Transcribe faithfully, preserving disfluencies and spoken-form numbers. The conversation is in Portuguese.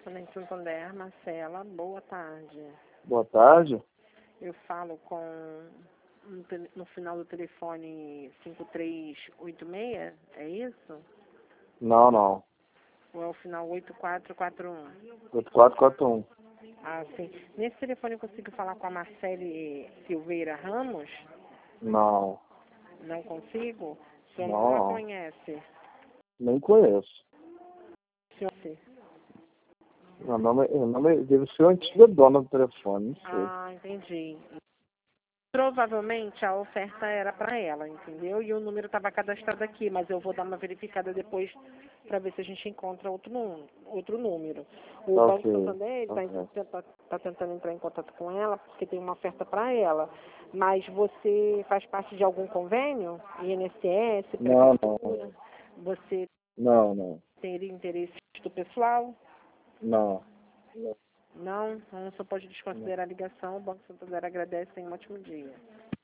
Correspondente Santander, Marcela, boa tarde. Boa tarde. Eu falo com no, tele, no final do telefone cinco três oito seis, é isso? Não, não. Ou é o final oito quatro quatro um? oito quatro quatro um. Ah, sim. Nesse telefone eu consigo falar com a Marcele Silveira Ramos? Não. Não consigo? O senhor Não, não a não. conhece? Nem conheço. O senhor sim. Meu nome, meu nome deve ser a antiga dona do telefone, não sei. Ah, entendi. Provavelmente a oferta era para ela, entendeu? E o número estava cadastrado aqui, mas eu vou dar uma verificada depois para ver se a gente encontra outro, num, outro número. O Tá Banco ok. Santander está Ok. tá, tá tentando entrar em contato com ela porque tem uma oferta para ela. Mas você faz parte de algum convênio? I N S S, Não, não. prefeitura? Você Não, não. teria interesse do pessoal? Não. Não? Então, só pode Não. desconsiderar a ligação. O Banco Santander agradece. Tenha um ótimo dia.